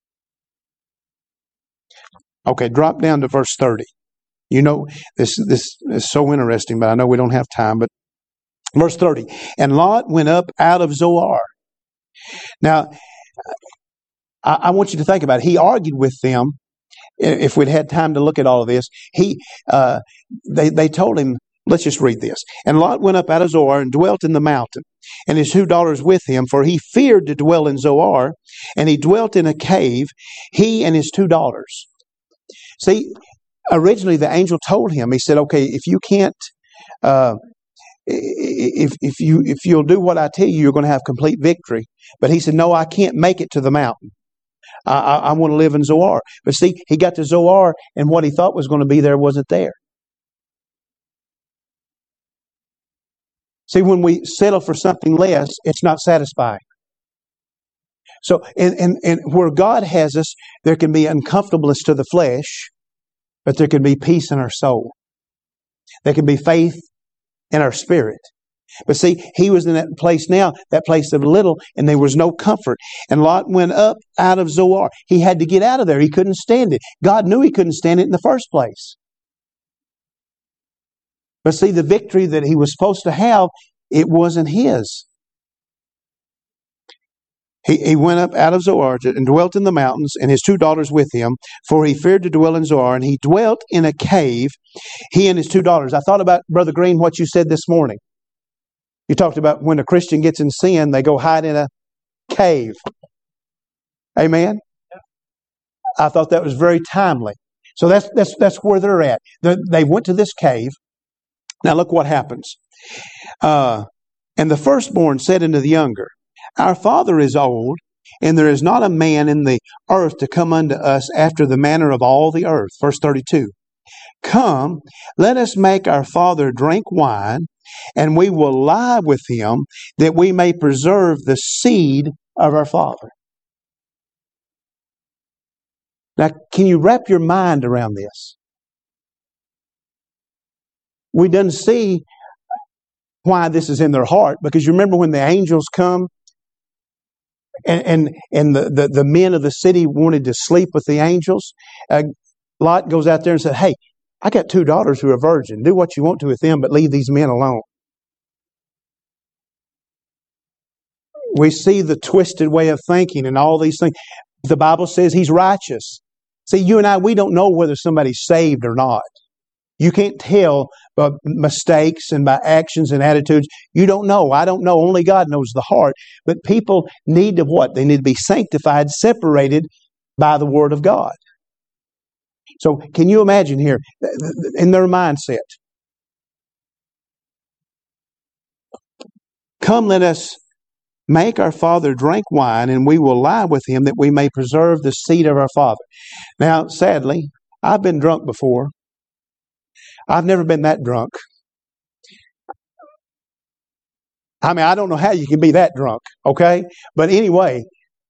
Okay, drop down to verse thirty. You know, this, this is so interesting, but I know we don't have time. But verse thirty. And Lot went up out of Zoar. Now, I, I want you to think about it. He argued with them. If we'd had time to look at all of this, he, uh, they, they told him, let's just read this. And Lot went up out of Zoar and dwelt in the mountain, and his two daughters with him, for he feared to dwell in Zoar, and he dwelt in a cave, he and his two daughters. See, originally the angel told him, he said, okay, if you can't, uh, if if you if you'll do what I tell you, you're going to have complete victory. But he said, no, I can't make it to the mountain. I, I, I want to live in Zoar. But see, he got to Zoar, and what he thought was going to be there wasn't there. See, when we settle for something less, it's not satisfying. So, and, and, and where God has us, there can be uncomfortableness to the flesh, but there can be peace in our soul. There can be faith in our spirit. But see, he was in that place now, that place of little, and there was no comfort. And Lot went up out of Zoar. He had to get out of there. He couldn't stand it. God knew he couldn't stand it in the first place. But see, the victory that he was supposed to have, it wasn't his. He, he went up out of Zoar and dwelt in the mountains, and his two daughters with him, for he feared to dwell in Zoar, and he dwelt in a cave, he and his two daughters. I thought about, Brother Green, what you said this morning. You talked about when a Christian gets in sin, they go hide in a cave. Amen? I thought that was very timely. So that's that's that's where they're at. They're, they went to this cave. Now look what happens. Uh, and the firstborn said unto the younger, Our father is old, and there is not a man in the earth to come unto us after the manner of all the earth. Verse thirty-two. Come, let us make our father drink wine, and we will lie with him, that we may preserve the seed of our father. Now, can you wrap your mind around this? We didn't see why this is in their heart, because you remember when the angels come and and, and the, the, the men of the city wanted to sleep with the angels. Uh, Lot goes out there and said, hey, I got two daughters who are virgin. Do what you want to with them, but leave these men alone. We see the twisted way of thinking and all these things. The Bible says he's righteous. See, you and I, we don't know whether somebody's saved or not. You can't tell by mistakes and by actions and attitudes. You don't know. I don't know. Only God knows the heart. But people need to what? They need to be sanctified, separated by the Word of God. So can you imagine here, in their mindset? Come, let us make our father drink wine, and we will lie with him, that we may preserve the seed of our father. Now, sadly, I've been drunk before. I've never been that drunk. I mean, I don't know how you can be that drunk, okay? But anyway,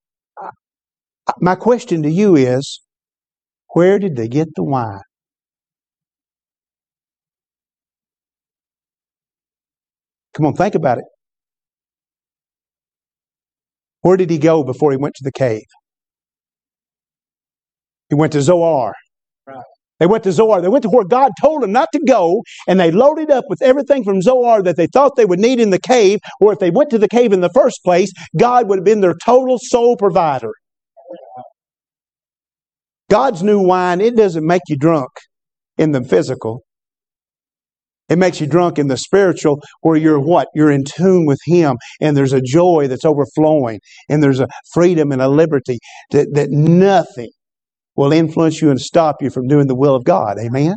my question to you is, where did they get the wine? Come on, think about it. Where did he go before he went to the cave? He went to Zoar. Right. They went to Zoar. They went to where God told them not to go, and they loaded up with everything from Zoar that they thought they would need in the cave, or if they went to the cave in the first place, God would have been their total sole provider. God's new wine, it doesn't make you drunk in the physical. It makes you drunk in the spiritual, where you're what? You're in tune with Him, and there's a joy that's overflowing, and there's a freedom and a liberty that, that nothing will influence you and stop you from doing the will of God. Amen?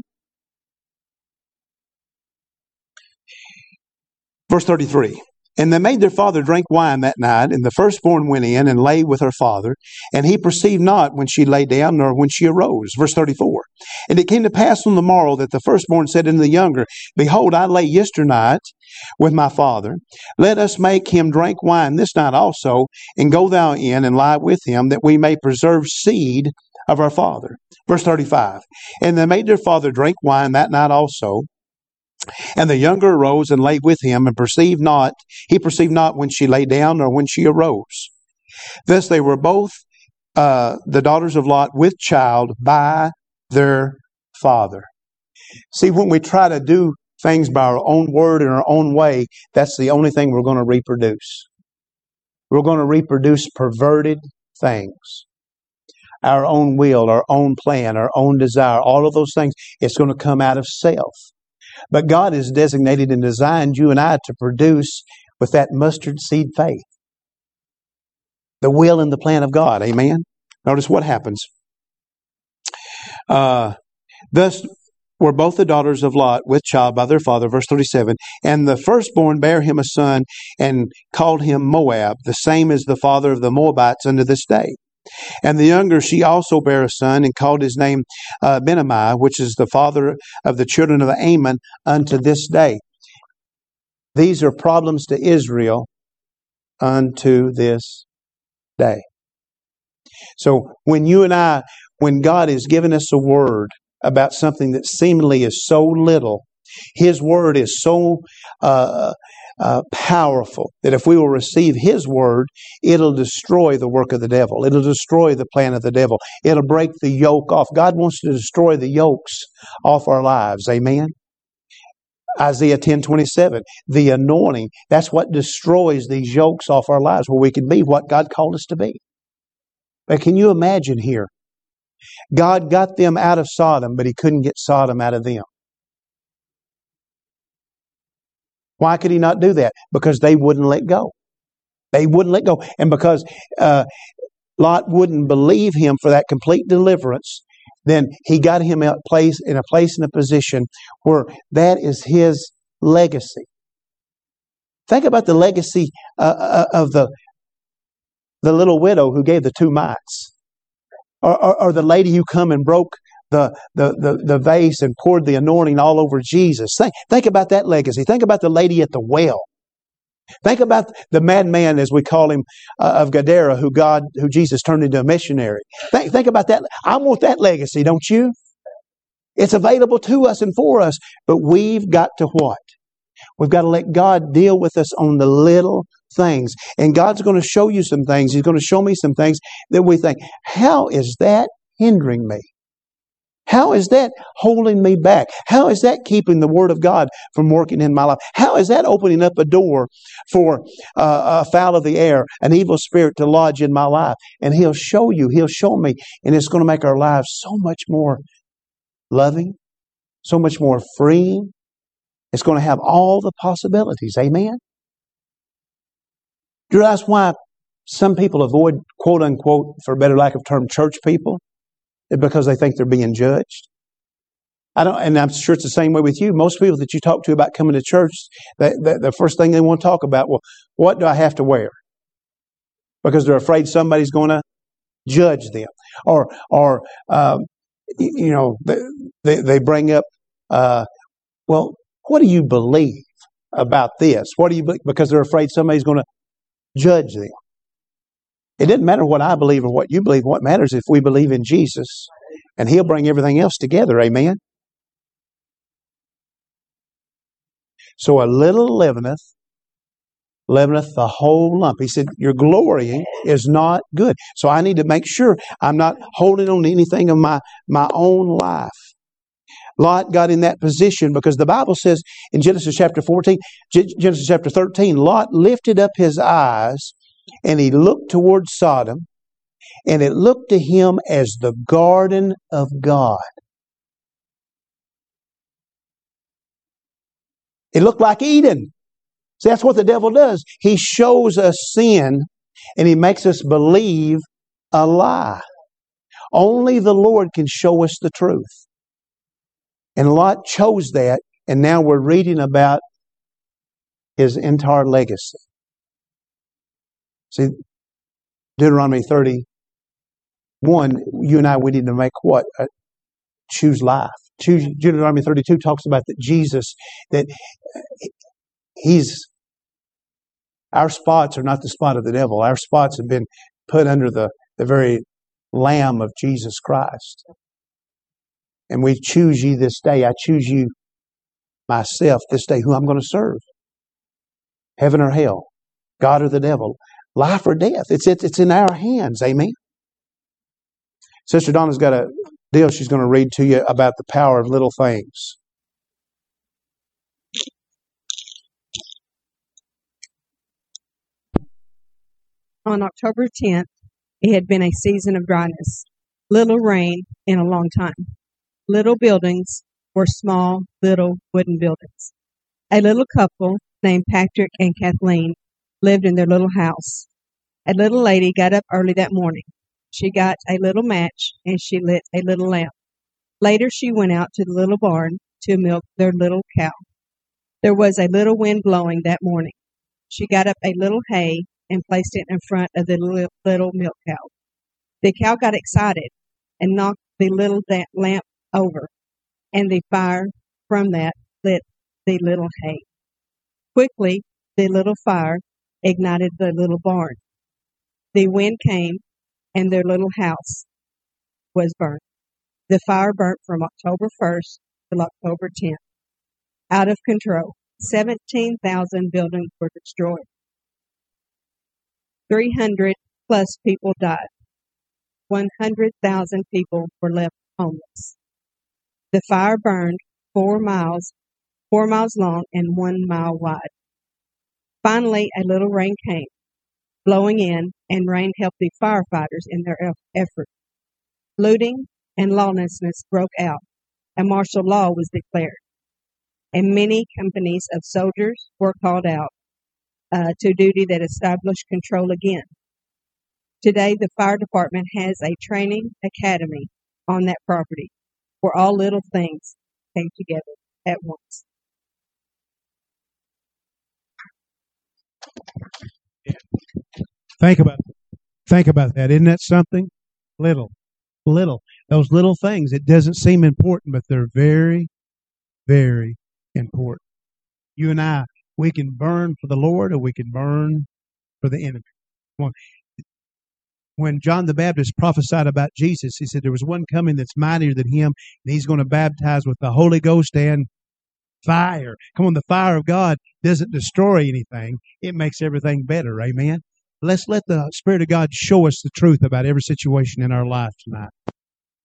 Verse thirty-three. And they made their father drink wine that night, and the firstborn went in and lay with her father, and he perceived not when she lay down, nor when she arose. Verse thirty-four. And it came to pass on the morrow that the firstborn said unto the younger, Behold, I lay yesternight with my father. Let us make him drink wine this night also, and go thou in and lie with him, that we may preserve seed of our father. Verse thirty-five. And they made their father drink wine that night also. And the younger arose and lay with him, and perceived not, he perceived not when she lay down, nor when she arose. Thus they were both, uh, the daughters of Lot, with child by their father. See, when we try to do things by our own word and our own way, that's the only thing we're going to reproduce. We're going to reproduce perverted things. Our own will, our own plan, our own desire, all of those things, it's going to come out of self. But God has designated and designed you and I to produce with that mustard seed faith. The will and the plan of God. Amen? Notice what happens. Uh, thus, were both the daughters of Lot with child by their father, verse thirty-seven. And the firstborn bare him a son and called him Moab, the same as the father of the Moabites unto this day. And the younger she also bare a son and called his name uh, Benami, which is the father of the children of Ammon unto this day. These are problems to Israel unto this day. So when you and I, when God has given us a word about something that seemingly is so little, His word is so uh, uh, powerful that if we will receive His word, it'll destroy the work of the devil. It'll destroy the plan of the devil. It'll break the yoke off. God wants to destroy the yokes off our lives. Amen? Isaiah ten twenty-seven, the anointing, that's what destroys these yokes off our lives, where we can be what God called us to be. But can you imagine here? God got them out of Sodom, but He couldn't get Sodom out of them. Why could He not do that? Because they wouldn't let go. They wouldn't let go. And because uh, Lot wouldn't believe Him for that complete deliverance, then He got him out place in a place in a position where that is his legacy. Think about the legacy uh, of the the little widow who gave the two mites, or, or, or the lady who come and broke the, the the the vase and poured the anointing all over Jesus. Think think about that legacy. Think about the lady at the well. Think about the madman, as we call him, uh, of Gadara, who God, who Jesus turned into a missionary. Think, think about that. I want that legacy, don't you? It's available to us and for us, but we've got to what? We've got to let God deal with us on the little things. And God's going to show you some things. He's going to show me some things that we think, how is that hindering me? How is that holding me back? How is that keeping the Word of God from working in my life? How is that opening up a door for uh, a fowl of the air, an evil spirit to lodge in my life? And He'll show you, He'll show me, and it's going to make our lives so much more loving, so much more freeing. It's going to have all the possibilities. Amen? Do you realize why some people avoid, quote unquote, for a better lack of term, church people? It's because they think they're being judged. I don't, and I'm sure it's the same way with you. Most people that you talk to about coming to church, they, they, the first thing they want to talk about, well, what do I have to wear? Because they're afraid somebody's going to judge them, or, or um, you know, they they bring up, uh, well, what do you believe about this? What do you believe? Because they're afraid somebody's going to judge them. It doesn't matter what I believe or what you believe. What matters is if we believe in Jesus, and He'll bring everything else together. Amen? So a little leaveneth, leaveneth the whole lump. He said, your glorying is not good. So I need to make sure I'm not holding on to anything of my, my own life. Lot got in that position because the Bible says in Genesis chapter fourteen, Genesis chapter thirteen, Lot lifted up his eyes and he looked toward Sodom, and it looked to him as the garden of God. It looked like Eden. See, that's what the devil does. He shows us sin, and he makes us believe a lie. Only the Lord can show us the truth. And Lot chose that, and now we're reading about his entire legacy. See, Deuteronomy thirty-one, you and I, we need to make what? Uh, choose life. Choose, Deuteronomy thirty-two talks about that Jesus, that He's, our spots are not the spot of the devil. Our spots have been put under the, the very Lamb of Jesus Christ. And we choose you this day. I choose you myself this day, who I'm going to serve. Heaven or hell, God or the devil, life or death. It's, it's, it's in our hands. Amen. Sister Donna's got a deal she's going to read to you about the power of little things. On October tenth, it had been a season of dryness. Little rain in a long time. Little buildings were small, little wooden buildings. A little couple named Patrick and Kathleen lived in their little house. A little lady got up early that morning. She got a little match and she lit a little lamp. Later she went out to the little barn to milk their little cow. There was a little wind blowing that morning. She got up a little hay and placed it in front of the little, little milk cow. The cow got excited and knocked the little da- lamp over, and the fire from that lit the little hay. Quickly, the little fire ignited the little barn. The wind came, and their little house was burnt. The fire burnt from October first to October tenth. Out of control. seventeen thousand buildings were destroyed. three hundred plus people died. one hundred thousand people were left homeless. The fire burned four miles, four miles long and one mile wide. Finally, a little rain came, blowing in, and rain helped the firefighters in their effort. Looting and lawlessness broke out. A martial law was declared, and many companies of soldiers were called out uh, to duty that established control again. Today, the fire department has a training academy on that property where all little things came together at once. Think about think about that. Isn't that something? Little, little. Those little things. It doesn't seem important, but they're very, very important. You and I, we can burn for the Lord, or we can burn for the enemy. When John the Baptist prophesied about Jesus, he said there was one coming that's mightier than him, and he's going to baptize with the Holy Ghost and fire. Come on, the fire of God doesn't destroy anything. It makes everything better. Amen. Let's let the Spirit of God show us the truth about every situation in our life tonight.